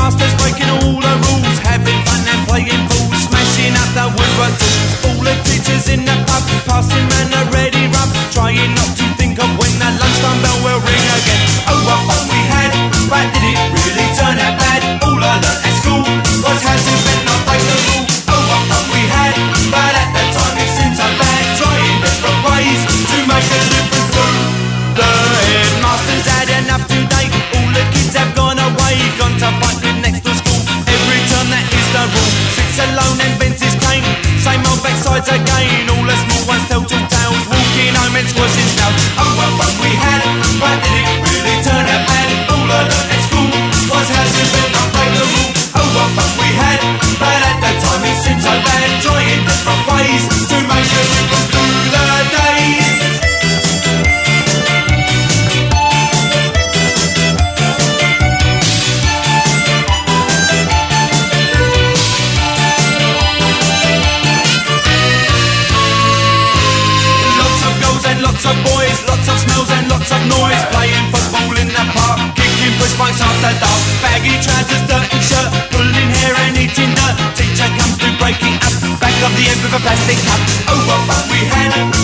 headmasters breaking all the rules, having fun and playing fools, smashing up the woodwork tools. All the teachers in the pub, passing round a ready rub, trying not to think of when the lunchtime bell will ring again. Oh, what fun we had, but did it really turn out bad? All I learnt at school was how to bend, not break the rule. Oh, what fun we had, but at the time it seemed so bad, trying different ways to make a difference to the headmasters had enough today. All the kids have gone away, gone to fight with next to school. Every term that is the rule, sits alone and bends his cane. Same old backsides again, all the small ones tell two tales, walking home and squashing snails. Oh, what fun we had, but did it really turn out bad? All I learnt at school was how to bend, not break the rule. Oh, what fun we had, but at that time it seemed so bad, trying different ways to make a difference through the days. Lots of boys, lots of smells and lots of noise, playing football in the park, kicking push bikes after dark, baggy trousers, dirty shirt, pulling hair and eating dirt. Teacher comes to break it up, back of the end with a plastic cup. Oh, what fun we had,